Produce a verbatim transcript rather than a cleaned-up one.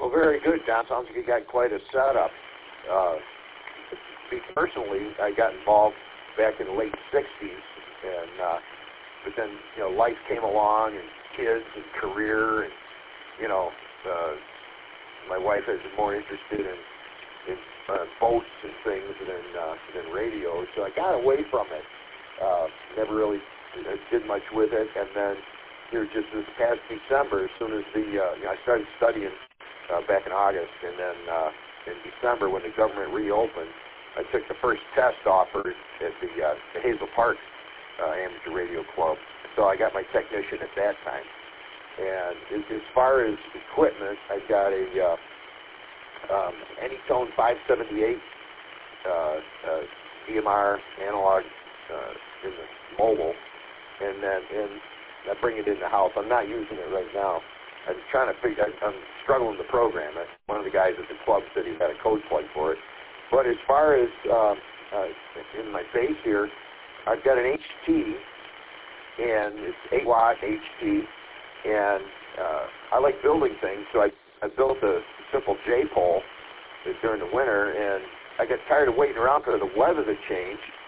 Well, very good, Don. Sounds like you got quite a setup. Uh, me personally, I got involved back in the late sixties, and uh, but then you know life came along, and kids and career, and you know uh, my wife is more interested in in uh, boats and things than uh, than radio, so I got away from it. Uh, never really did much with it, and then here just this past December, as soon as the uh, you know, I started studying uh, back in August, and then uh, in December when the government reopened, I took the first test offered at the, uh, the Hazel Park uh, Amateur Radio Club. So I got my technician at that time. And as, as far as equipment, I got a uh, um, Anytone five seventy-eight uh, uh, D M R analog uh, in the mobile, and then and I bring it in the house. I'm not using it right now. I'm trying to figure. I'm struggling to program it. One of the guys at the club said he had a code plug for it. But as far as um, uh, in my base here, I've got an H T, and it's eight watt H T, and uh, I like building things, so I, I built a simple J pole during the winter, and I got tired of waiting around for the weather to change.